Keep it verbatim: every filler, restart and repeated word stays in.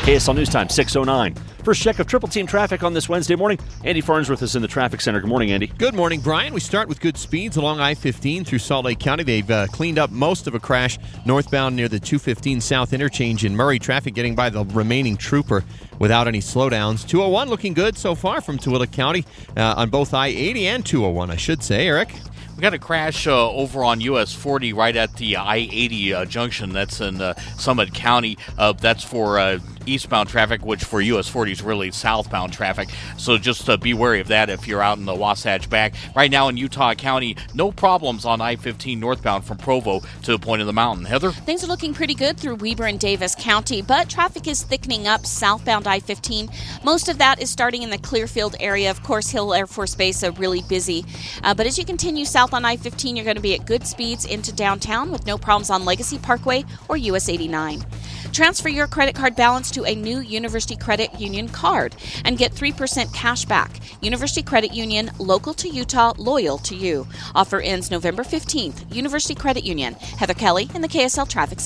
K S L News Time, six oh nine. First check of Triple Team traffic on this Wednesday morning. Andy Farnsworth is in the traffic center. Good morning, Andy. Good morning, Brian. We start with good speeds along I fifteen through Salt Lake County. They've uh, cleaned up most of a crash northbound near the two fifteen South interchange in Murray. Traffic getting by the remaining trooper without any slowdowns. two oh one looking good so far from Tooele County uh, on both I eighty and two oh one, I should say. Eric? We got a crash uh, over on U S forty right at the I eighty uh, junction. That's in uh, Summit County. Uh, that's for uh, eastbound traffic, which for U S forty is really southbound traffic. So just uh, be wary of that if you're out in the Wasatch back. Right now in Utah County, no problems on I fifteen northbound from Provo to the point of the mountain. Heather? Things are looking pretty good through Weber and Davis County, but traffic is thickening up southbound I fifteen. Most of that is starting in the Clearfield area. Of course, Hill Air Force Base are really busy. Uh, but as you continue south on I fifteen, you're going to be at good speeds into downtown with no problems on Legacy Parkway or U S eighty-nine. Transfer your credit card balance to a new University Credit Union card and get three percent cash back. University Credit Union, local to Utah, loyal to you. Offer ends November fifteenth. University Credit Union. Heather Kelly in the K S L Traffic Center.